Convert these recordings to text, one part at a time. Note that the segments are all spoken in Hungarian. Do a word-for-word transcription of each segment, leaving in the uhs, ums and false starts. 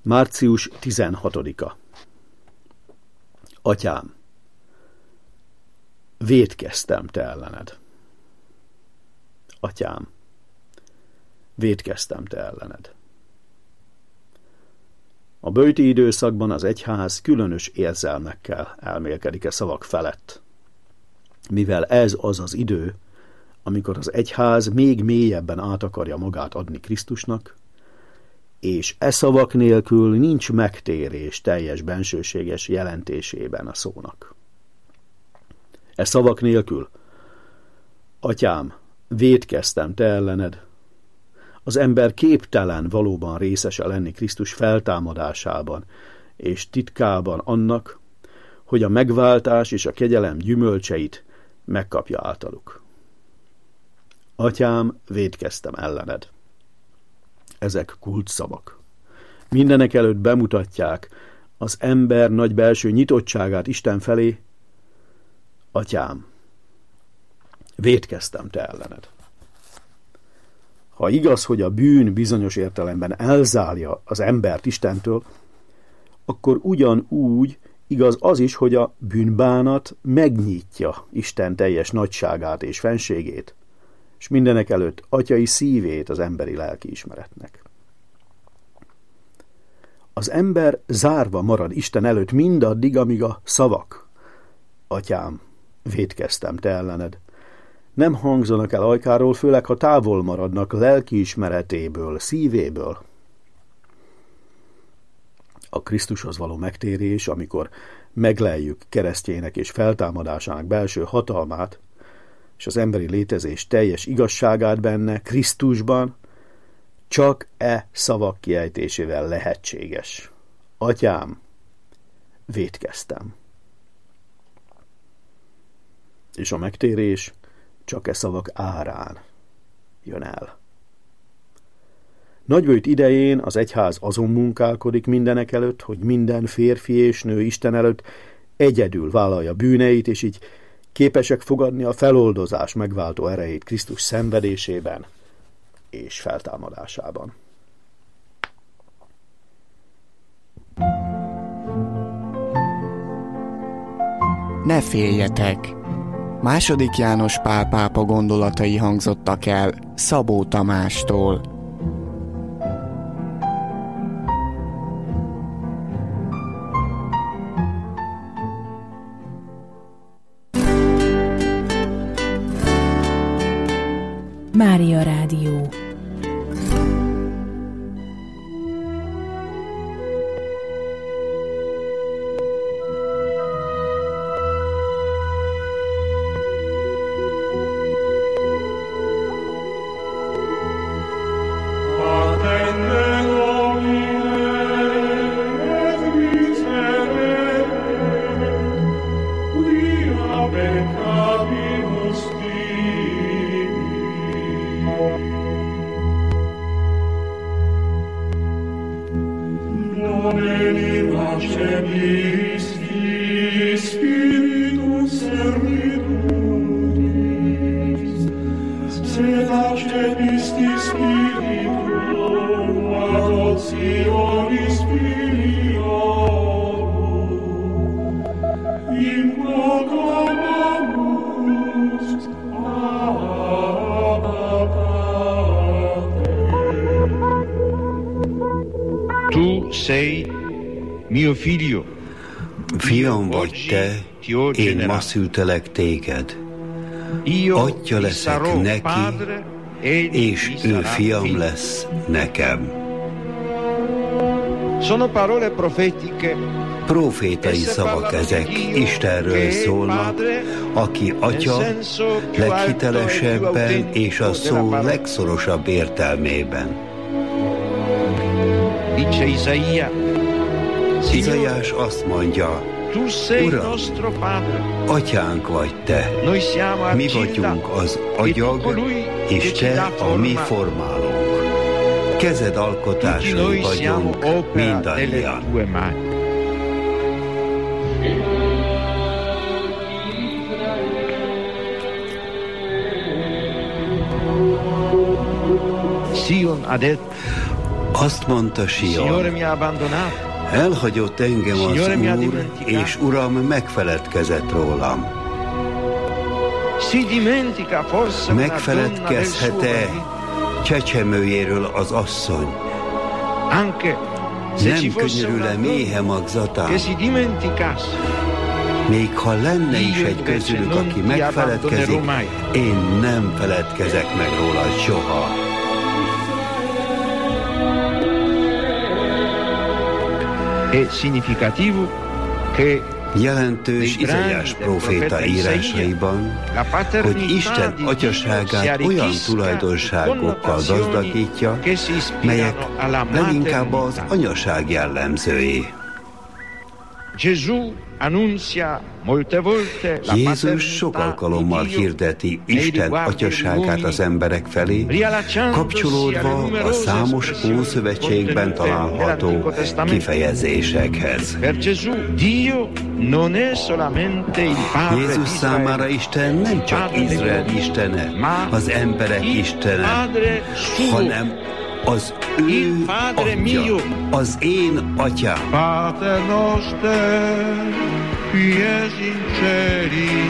március tizenhatodika. Atyám, vétkeztem te ellened. Atyám, vétkeztem te ellened. A böjti időszakban az egyház különös érzelmekkel elmélkedik e szavak felett, mivel ez az az idő, amikor az egyház még mélyebben át akarja magát adni Krisztusnak, és e szavak nélkül nincs megtérés teljes bensőséges jelentésében a szónak. E szavak nélkül, atyám, vétkeztem te ellened, az ember képtelen valóban részese lenni Krisztus feltámadásában és titkában annak, hogy a megváltás és a kegyelem gyümölcseit megkapja általuk. Atyám, vétkeztem ellened. Ezek kulcsszavak. Mindenek előtt bemutatják az ember nagy belső nyitottságát Isten felé. Atyám, vétkeztem te ellened. Ha igaz, hogy a bűn bizonyos értelemben elzárja az embert Istentől, akkor ugyanúgy igaz az is, hogy a bűnbánat megnyitja Isten teljes nagyságát és fenségét, és mindenek előtt atyai szívét az emberi lelkiismeretnek. Az ember zárva marad Isten előtt mindaddig, amíg a szavak, atyám, vétkeztem te ellened, nem hangzanak el ajkáról, főleg ha távol maradnak lelkiismeretéből, szívéből. A Krisztushoz való megtérés, amikor megleljük keresztjének és feltámadásának belső hatalmát, és az emberi létezés teljes igazságát benne, Krisztusban, csak e szavak kiejtésével lehetséges. Atyám, vétkeztem. És a megtérés csak e szavak árán jön el. Nagyböjt idején az egyház azon munkálkodik mindenek előtt, hogy minden férfi és nő Isten előtt egyedül vállalja bűneit, és így képesek fogadni a feloldozás megváltó erejét Krisztus szenvedésében és feltámadásában. Ne féljetek! Második János Pál pápa gondolatai hangzottak el Szabó Tamástól. Mária Rádió. Tu sei mio figlio. Fiam vagy te, én ma szültelek téged. Atya leszek neki, és ő fiam lesz nekem. Sono parole profetiche. Profétai szavak ezek, Istenről szólnak, aki atya leghitelesebben és a szó legszorosabb értelmében. Izaiás azt mondja, Uram, atyánk vagy te, mi vagyunk az agyag, és te a mi formálónk. Kezed alkotásai vagyunk mindannyian. Azt mondta Sion, elhagyott engem az Úr, és Uram megfeledkezett rólam. Megfeledkezhet-e csecsemőjéről az asszony? Nem könyörül-e méhe magzatán? Még ha lenne is egy közülük, aki megfeledkezik, én nem feledkezek meg róla soha. Jelentős Izaiás próféta írásaiban, hogy Isten atyaságát olyan tulajdonságokkal gazdagítja, melyek leginkább az anyaság jellemzői. Jézus sok alkalommal hirdeti Isten atyaságát az emberek felé, kapcsolódva a számos Ószövetségben található kifejezésekhez. Jézus számára Isten nem csak Izrael istene, az emberek istene, hanem az ő atya, az én atyám. Pater noster, qui es in celi,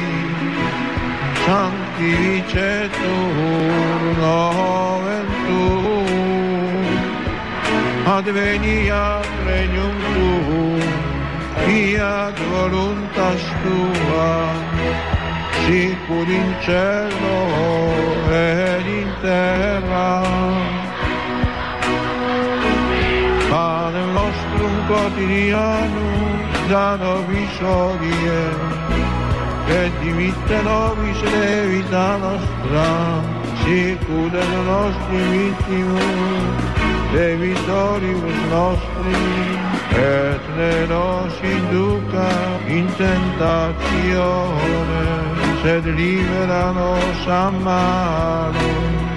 sanctificetur nomen tuum, adveniat regnum tuum, fiat voluntas tua, sicur in cielo et in terra. Panem nostrum quotidianum da nobis hodie, et dimitte nobis debita nostra, sicut et nostri vittimus debitoribus nostri, et ne nos induca in tentatione, sed libera nos a malo.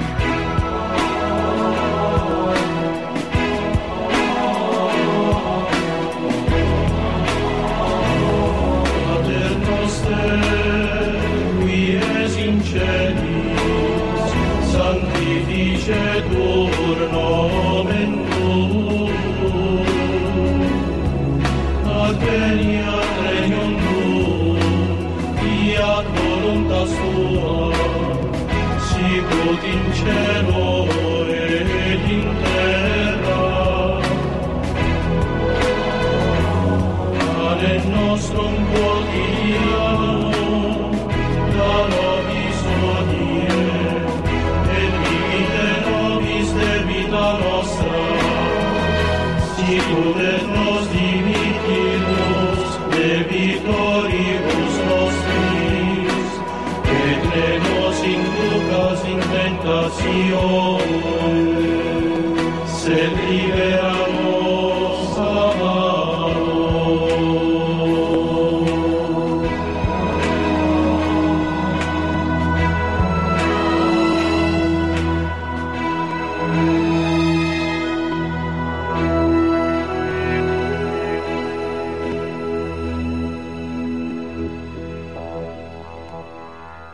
Sanctificetur nomen tuum, adveniat regnum tuum, fiat voluntas tua, sicut in cielo et in terra. Panem nostrum quotidianum da nobis hodie, et dimitte nobis debita nostra, sicut et nos dimittimus debitoribus nostris, et ne nos inducas in tentatione,